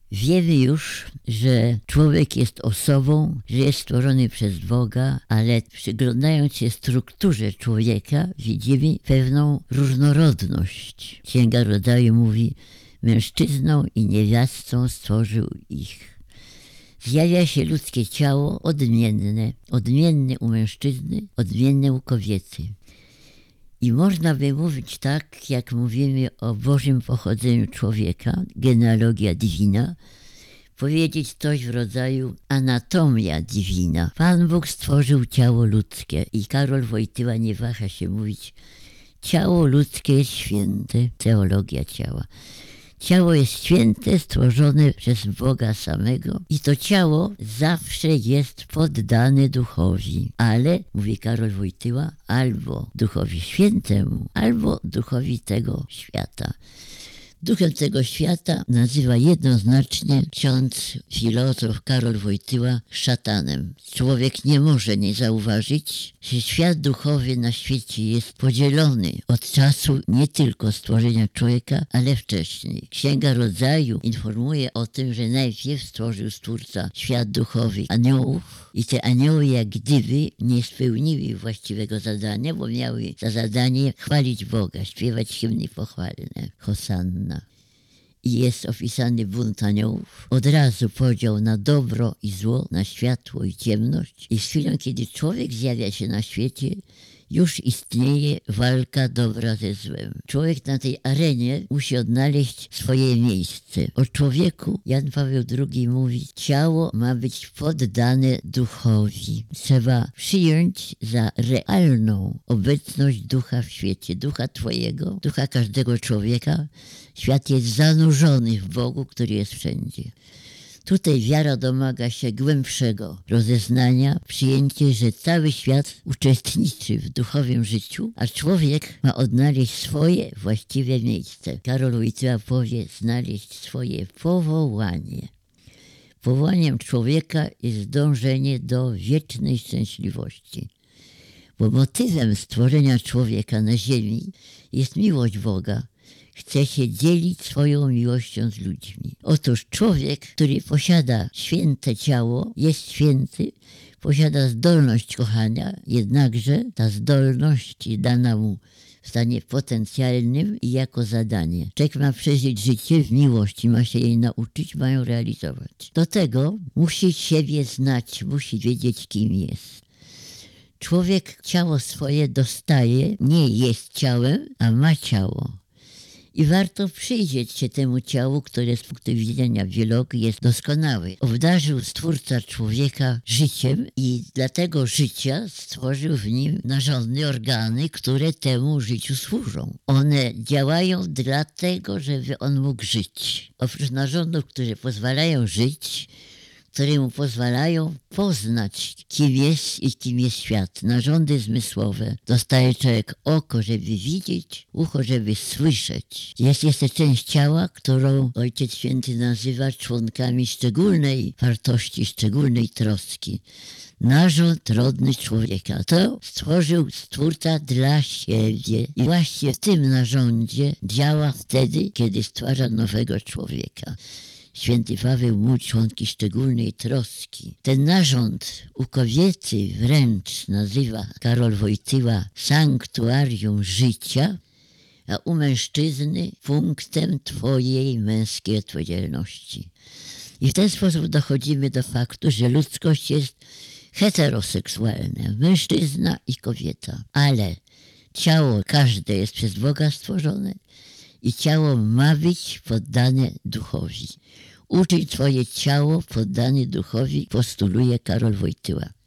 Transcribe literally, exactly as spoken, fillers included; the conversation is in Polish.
Wiemy już, że człowiek jest osobą, że jest stworzony przez Boga, ale przyglądając się strukturze człowieka, widzimy pewną różnorodność. Księga Rodzaju mówi, mężczyzną i niewiastą stworzył ich. Zjawia się ludzkie ciało odmienne, odmienne u mężczyzny, odmienne u kobiety. I można by mówić tak, jak mówimy o Bożym pochodzeniu człowieka, genealogia divina, powiedzieć coś w rodzaju anatomia divina. Pan Bóg stworzył ciało ludzkie i Karol Wojtyła nie waha się mówić, ciało ludzkie jest święte, teologia ciała. Ciało jest święte, stworzone przez Boga samego i to ciało zawsze jest poddane duchowi. Ale, mówi Karol Wojtyła, albo duchowi świętemu, albo duchowi tego świata. Duchem tego świata nazywa jednoznacznie ksiądz filozof Karol Wojtyła szatanem. Człowiek nie może nie zauważyć, że świat duchowy na świecie jest podzielony od czasu nie tylko stworzenia człowieka, ale wcześniej. Księga Rodzaju informuje o tym, że najpierw stworzył Stwórca świat duchowy aniołów i te anioły jak gdyby nie spełniły właściwego zadania, bo miały za zadanie chwalić Boga, śpiewać hymny pochwalne. Hosanna. I jest opisany bunt aniołów. Od razu podział na dobro i zło, na światło i ciemność. I z chwilą, kiedy człowiek zjawia się na świecie, już istnieje walka dobra ze złem. Człowiek na tej arenie musi odnaleźć swoje miejsce. O człowieku Jan Paweł drugi mówi, ciało ma być poddane duchowi. Trzeba przyjąć za realną obecność ducha w świecie, ducha twojego, ducha każdego człowieka. Świat jest zanurzony w Bogu, który jest wszędzie. Tutaj wiara domaga się głębszego rozeznania, przyjęcie, że cały świat uczestniczy w duchowym życiu, a człowiek ma odnaleźć swoje właściwe miejsce. Karol Wojtyła powie, znaleźć swoje powołanie. Powołaniem człowieka jest dążenie do wiecznej szczęśliwości. Bo motywem stworzenia człowieka na ziemi jest miłość Boga. Chce się dzielić swoją miłością z ludźmi. Otóż człowiek, który posiada święte ciało, jest święty, posiada zdolność kochania, jednakże ta zdolność jest dana mu w stanie potencjalnym i jako zadanie. Człowiek ma przeżyć życie w miłości, ma się jej nauczyć, ma ją realizować. Do tego musi siebie znać, musi wiedzieć, kim jest. Człowiek ciało swoje dostaje, nie jest ciałem, a ma ciało. I warto przyjrzeć się temu ciału, które z punktu widzenia biologii jest doskonałe. Obdarzył Stwórca człowieka życiem i dla tego życia stworzył w nim narządy, organy, które temu życiu służą. One działają dlatego, żeby on mógł żyć. Oprócz narządów, które pozwalają żyć, które mu pozwalają poznać, kim jest i kim jest świat. Narządy zmysłowe. Dostaje człowiek oko, żeby widzieć, ucho, żeby słyszeć. Jest jeszcze część ciała, którą Ojciec Święty nazywa członkami szczególnej wartości, szczególnej troski. Narząd rodny człowieka. To stworzył Stwórca dla siebie. I właśnie w tym narządzie działa wtedy, kiedy stwarza nowego człowieka. Święty Paweł mówi członki szczególnej troski. Ten narząd u kobiety wręcz nazywa Karol Wojtyła sanktuarium życia, a u mężczyzny punktem twojej męskiej odpowiedzialności. I w ten sposób dochodzimy do faktu, że ludzkość jest heteroseksualna, mężczyzna i kobieta, ale ciało każde jest przez Boga stworzone i ciało ma być poddane duchowi. Uczyć swoje ciało poddane duchowi postuluje Karol Wojtyła.